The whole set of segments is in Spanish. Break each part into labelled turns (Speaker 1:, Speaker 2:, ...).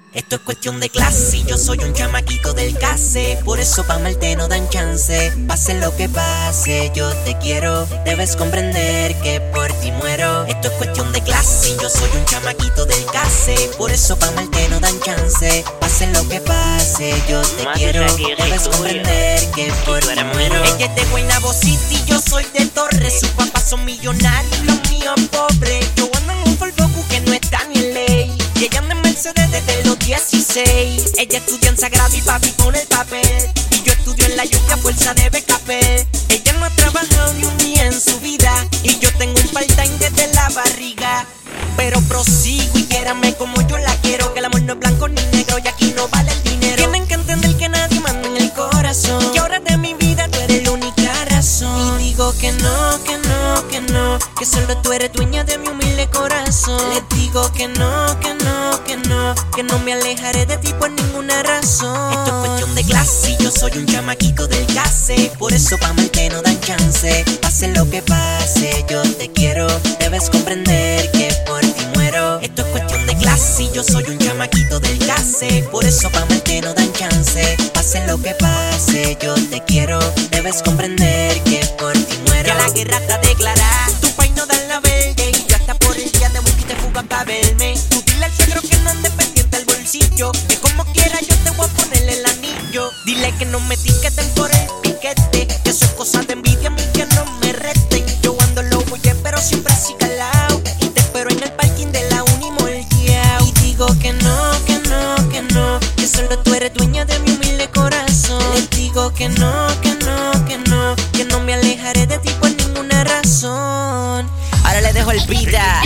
Speaker 1: Esto es cuestión de clase, yo soy un chamaquito del case. Por eso pa' Marte no dan chance. Pase lo que pase, yo te quiero. Debes comprender que por ti muero. Esto es cuestión de clase, yo soy un chamaquito del case. Por eso pa' Marte no dan chance. Pase lo que pase, yo te quiero. Debes comprender que por ti muero. Ella es de Guaynabo City, yo soy de Torres. Sus papás son millonarios, los míos pobres. Yo ando en un Ford Focus que no está ni en ley. Y ella anda en Mercedes desde los 16. Ella estudia en Sagrado y papi pone el papel. Y yo estudio en la lluvia, fuerza de Becapel. Ella no ha trabajado ni un día en su vida. Y yo tengo un part-time desde la barriga. Pero prosigo y quiérame como yo la quiero. Que el amor no es blanco ni negro y aquí no vale el dinero. Tienen que entender que nadie manda en el corazón. Y ahora de mi vida tú eres la única razón. Y digo que no, que no, que no. Que solo tú eres dueña de mi humilde corazón. Les digo que no, que no, que no. Que no me alejaré de ti por ninguna razón. Esto es cuestión de clase, yo soy un chamaquito del case. Por eso pa' Marte no dan chance. Pase lo que pase, yo te quiero. Debes comprender que por ti muero. Esto es cuestión de clase, yo soy un chamaquito del case. Por eso pa' Marte no dan chance. Pase lo que pase, yo te quiero. Debes comprender que por ti muero. Ya la guerra está declarada, tu país no da la verde. Y yo hasta por el día de buscar y te fugas pa' verme. Tú dile al suegro que no ande pendiente al bolsillo. Que como quiera yo te voy a ponerle el anillo. Dile que no me etiqueten por el piquete. Que eso es cosa de envidia, a mí que no me resten. Yo ando loco y pero siempre así calao. Y te espero en el parking de la uni moldeado. Y digo que no, que no, que no. Que solo tú eres dueña de mi humilde corazón. Les digo que no, que no, que no. Que no me alejaré de ti por ninguna razón. Ahora le dejo el vida.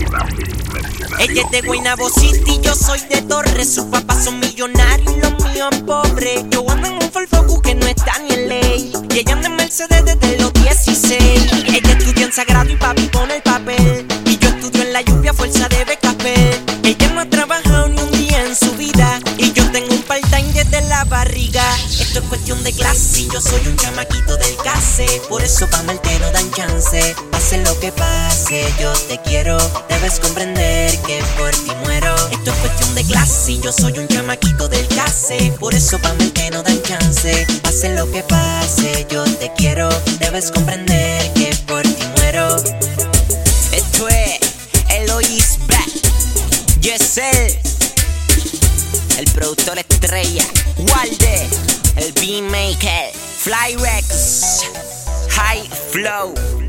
Speaker 1: Ella es de Guaynabo City, yo soy de Torres. Sus papás son millonarios y los míos pobres. Yo ando en un Ford Focus que no está ni en ley. Y ella anda en Mercedes desde los 16. Ella estudia en Sagrado y papi pone el papel. Y yo estudio en la lluvia, fuerza de Becapel. Ella no ha trabajado ni un día en su vida. Y yo tengo un part-time desde la barriga. Esto es cuestión de clase, yo soy un chamaquito del case. Por eso pa' Marte no dan chance. Pase lo que pase, yo te quiero. Debes comprender que por ti muero. Esto es cuestión de clase, yo soy un chamaquito del case. Por eso pa' Marte no dan chance. Pase lo que pase, yo te quiero. Debes comprender que por ti muero. Esto es Eloís Back, Yesel, el productor estrella, Walde, el beatmaker, Flyrex, High Flow,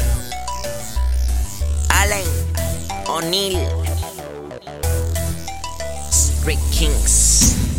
Speaker 1: Allen, O'Neal, Street Kings.